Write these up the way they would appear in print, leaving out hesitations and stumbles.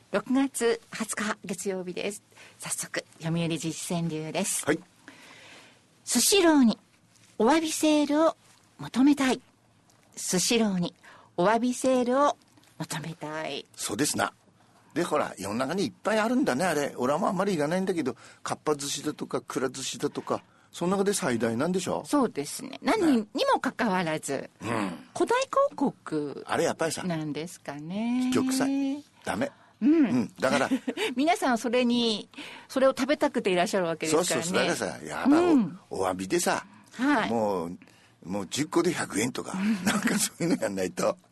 6月20日月曜日です。早速読売実践流です。 はい。 スシローにお詫びセールを求めたい。スシローにお詫びセールを求めたい。 そうですな。でほら世の中にいっぱいあるんだね。あれ俺はあんまり行かないんだけど、かっぱ寿司だとかくら寿司だとか、その中で最大なんでしょ。 そうですね。何にもかかわらず、古代広告あれやっぱりさなんですかね。 結局さダメ。だから皆さんそれを食べたくていらっしゃるわけですからね。 そうだからさ、やっぱお詫びでさ、 はい、 もう10個で100円とかなんかそういうのやんないと。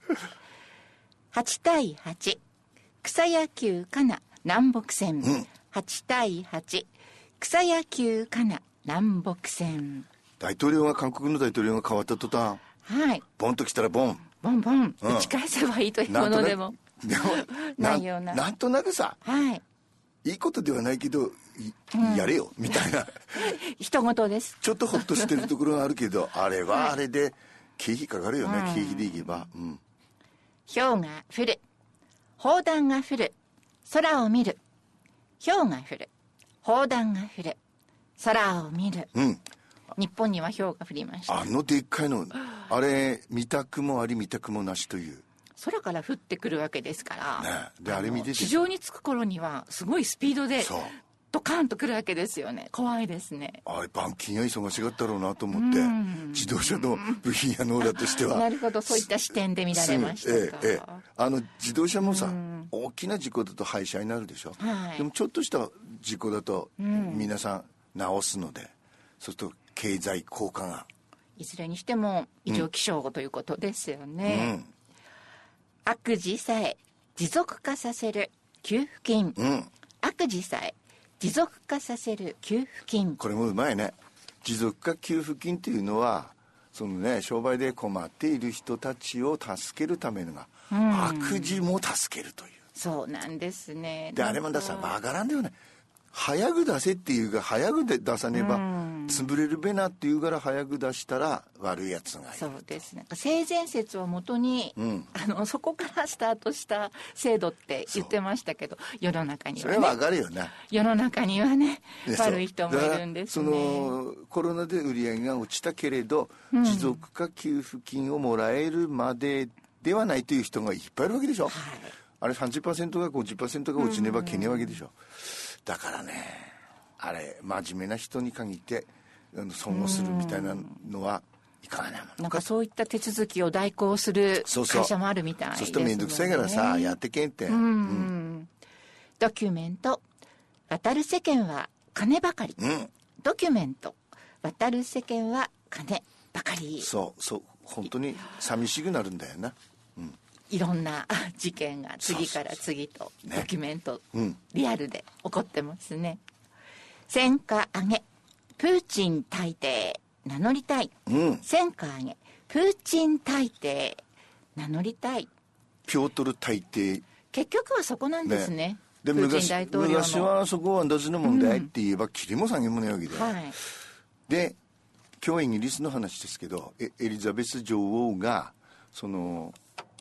8対8草野球かな南北線、8対8草野球かな南北線。 韓国の大統領が変わった途端、 はい、 ボンと来たらボン打ち返せばいいというものでもないような。 なんとなくさ、 はい、 いいことではないけどやれよみたいな人事です。 ちょっとホッとしてるところがあるけどあれはあれで経費かかるよね。経費でいけば、 氷が降る、砲弾が降る、空を見る。氷が降る、砲弾が降る、空を見る。日本には氷が降りました。 でっかいの、あれ見たくもあり見たくもなしという。 空から降ってくるわけですから、 ね、であれ見てて地上に着く頃にはすごいスピードでドカーンと来るわけですよね。怖いですね。 あれ板金が忙しがったろうなと思って、自動車の部品屋の裏としてはなるほど、そういった視点で見られましたか。 自動車もさ、大きな事故だと廃車になるでしょ、でもちょっとした事故だと皆さん直すので、そうすると経済効果がいずれにしても異常気象ということですよね。悪事さえ持続化させる給付金、悪事さえ持続化させる給付金。 これもうまいね。持続化給付金っていうのはそのね、商売で困っている人たちを助けるためのが、悪事も助けるという。 そうなんですね。 であれもださわからんだよね。早く出せっていうか早くで出さねば潰れるべなっていうから早く出したら悪いやつがいる。 そうですね。性善説をもとに、そこからスタートした制度って言ってましたけど、世の中にはね。 それはわかるよな。 世の中にはね、悪い人もいるんですね。 そのコロナで売り上げが落ちたけれど、持続化給付金をもらえるまでではないという人がいっぱいいるわけでしょ。あれ 30% が 50% が落ちねばけねえわけでしょ。だからね、あれ真面目な人に限って損をするみたいなのはいかがなものか。 なんかそういった手続きを代行する会社もあるみたいですね。 そうするとめんどくさいからさ、やってけんって。 ドキュメント渡る世間は金ばかり、ドキュメント渡る世間は金ばかり。 そう本当に寂しくなるんだよな。 いろんな事件が次から次とドキュメント、リアルで起こってますね。戦果上げプーチン大帝名乗りたい、戦果上げプーチン大帝名乗りたい。 ピョートル大帝、 結局はそこなんですね。 でプーチン大統領の昔はそこは私の問題って言えば切りも下げもないわけで、で今日イギリスの話ですけど、エリザベス女王がその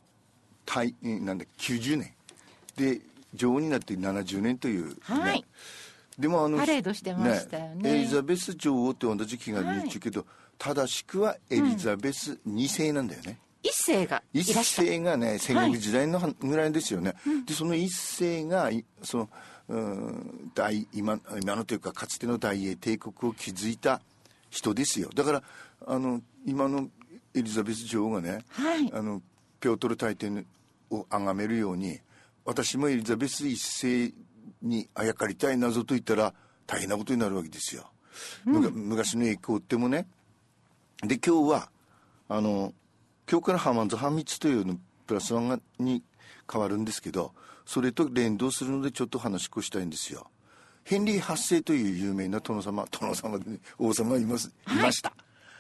90年で女王になって70年という、でもパレードしてましたよね。 エリザベス女王って同じ気が言うけど、正しくはエリザベス2世なんだよね。 一世がいらした。 一世がね、戦国時代のぐらいですよね。でその一世がその今のというかかつての大英帝国を築いた人ですよ。だから今のエリザベス女王がね、ピョートル大帝を崇めるように、私もエリザベス一世にあやかりたい謎と言ったら大変なことになるわけですよ。昔の栄光ってもね。で今日は今日からハマンズ・ハミツというのプラスワンに変わるんですけど、それと連動するのでちょっと話をしたいんですよ。ヘンリー8世という有名な殿様で、ね、王様がいました。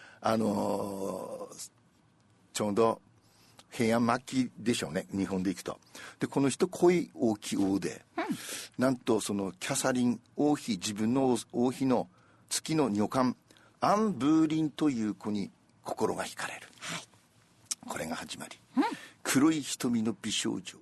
ちょうど平安末期でしょうね、日本でいくと。でこの人恋王妃王で、なんとそのキャサリン王妃、自分の王妃の月の女官アン・ブーリンという子に心が惹かれる、これが始まり、黒い瞳の美少女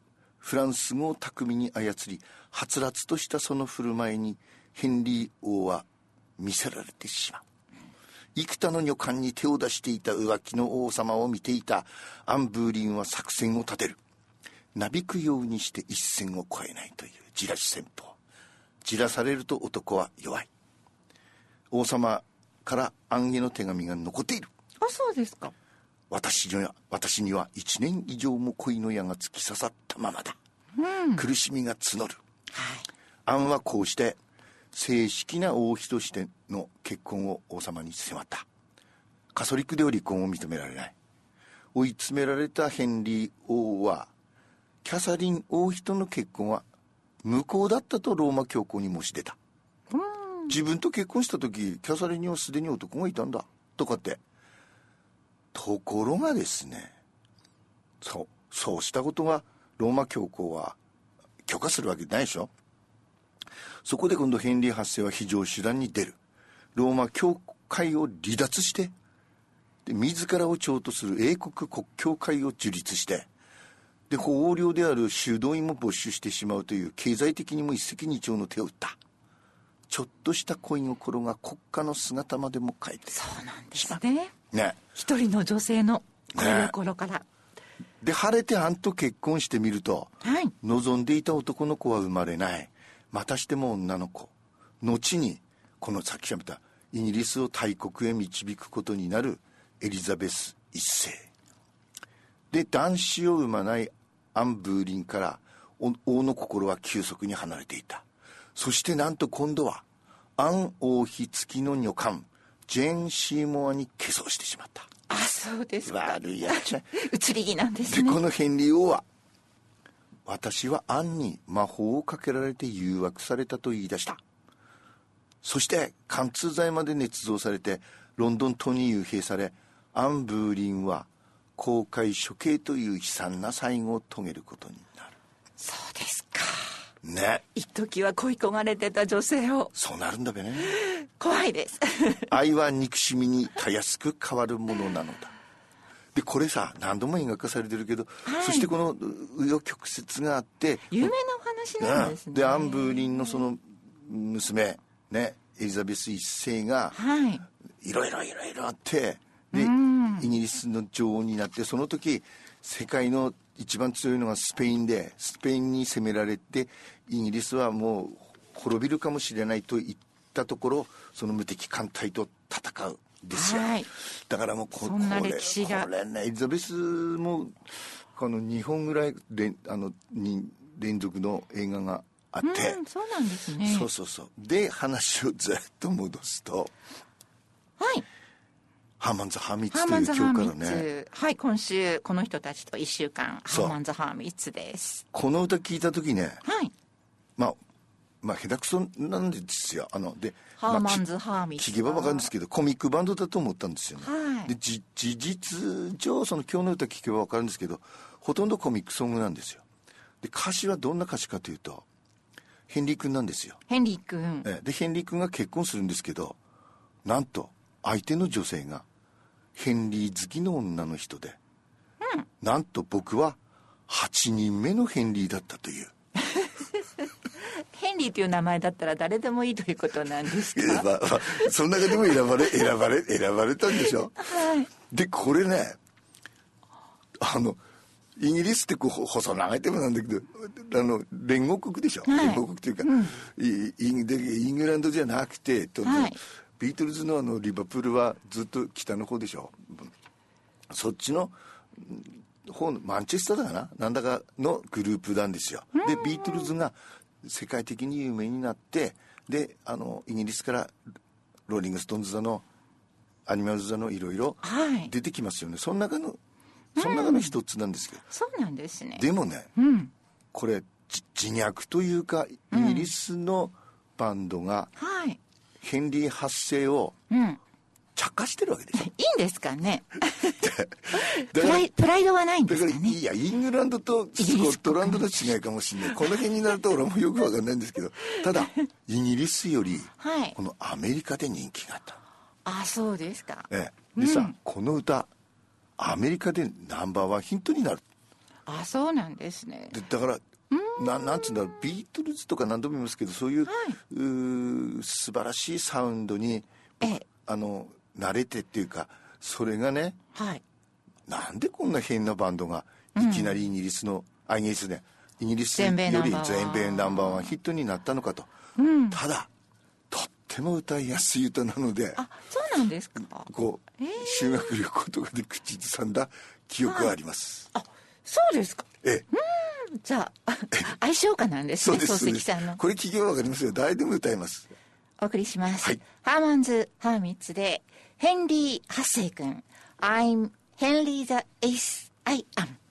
フランス語を巧みに操り、はつらつとしたその振る舞いにヘンリー王は見せられてしまう。幾多の女官に手を出していた浮気の王様を見ていたアン・ブーリンは作戦を立てる。なびくようにして一線を越えないというじらし戦法。じらされると男は弱い。王様から暗への手紙が残っている。 あ、そうですか。 私には1年以上も恋の矢が突き刺さったままだ、苦しみが募る、アンはこうして正式な王妃としての結婚を王様に迫った。カソリックでは離婚を認められない。追い詰められたヘンリー王はキャサリン王妃との結婚は無効だったとローマ教皇に申し出た。自分と結婚した時キャサリンにはすでに男がいたんだとかって。ところがですね、そうしたことがローマ教皇は許可するわけないでしょ。そこで今度ヘンリー8世は非常手段に出る。ローマ教会を離脱してで自らを長とする英国国教会を樹立してで横領である修道院も没収してしまうという経済的にも一石二鳥の手を打った。ちょっとした恋心が国家の姿までも変えてそうなんですね。 ね、 一人の女性の恋心から、 で晴れてアンと結婚してみると、望んでいた男の子は生まれない。またしても女の子。後にこのさっき言ったイギリスを大国へ導くことになるエリザベス一世で、男子を産まないアン・ブーリンから王の心は急速に離れていた。そしてなんと今度はアン王妃付きの女官ジェーン・シーモアに化粧してしまった。 あ、そうですか。 悪いやっちゃ移り気なんですね。 でこのヘンリー王は私はアンに魔法をかけられて誘惑されたと言い出した。そして貫通剤まで捏造されてロンドン島に幽閉され、アン・ブーリンは公開処刑という悲惨な最後を遂げることになる。 そうですかね。 一時は恋焦がれてた女性を。 そうなるんだべね。 怖いです愛は憎しみにたやすく変わるものなのだ。でこれさ何度も描かされてるけど、そしてこの紆余曲折があって有名なお話なんですね。 でアン・ブーリンのその娘ねエリザベス一世がいろいろあってでイギリスの女王になって、その時世界の一番強いのがスペインで、スペインに攻められてイギリスはもう滅びるかもしれないと言ったところ、その無敵艦隊と戦うですよ、だからもうこれねエリザベスもこの2本ぐらい連続の映画があって、 そうなんですね。 そうで話をずっと戻すと、ハーマンズ・ハーミッツという今日からね、 今週この人たちと1週間ハーマンズ・ハーミッツです。 この歌聞いた時ね、まあ下手くそなんですよ。でハーマンズ・ハーミッツ聞けば分かるんですけどコミックバンドだと思ったんですよね、で事実上その今日の歌聞けば分かるんですけど、ほとんどコミックソングなんですよ。で歌詞はどんな歌詞かというとヘンリー君なんですよ。 ヘンリー君でヘンリー君が結婚するんですけど、なんと相手の女性がヘンリー好きの女の人で、なんと僕は8人目のヘンリーだったという。 ヘンリーという名前だったら誰でもいいということなんですか？ その中でも選ばれたんでしょ、でこれねイギリスって細長いテーマなんだけど連合国でしょ、連合国というか、イングランドじゃなくてビートルズのリバプールはずっと北の方でしょ、そっちの方のマンチェスターだかななんだかのグループなんですよ。でビートルズが世界的に有名になって、でイギリスからローリングストーンズだのアニマルズだのいろいろ出てきますよね、その中の一つなんですけど、 そうなんですね。 でもね、これ自虐というかイギリスのバンドが、ヘンリー8世を茶化してるわけでしょ。いいんですかねプライドはないんですかね。 だからいやイングランドとスコットランドの違いかもしれない、この辺になると俺もよく分かんないんですけど、ただイギリスよりこのアメリカで人気があった。 あ、そうですか。 でさ、この歌アメリカでナンバーワンヒットになる。 あ、そうなんですね。 だからなんつうんだろう、ビートルズとか何度も言いますけど、そういう、素晴らしいサウンドに慣れてっていうか、それがね、なんでこんな変なバンドがいきなりイギリスの、イギリスね、イギリスより全米ナンバーワンヒットになったのかと。ただとっても歌いやすい歌なので、 そうなんですか。 こう、修学旅行とかで口ずさんだ記憶があります。 そうですか。じゃあ相性歌なんですね。漱石さんのこれ聞けばわかりますよ。誰でも歌います。 お送りします、ハーマンズ・ハーミッツでヘンリー・ハッセイ君 I'm Henry the Ace I am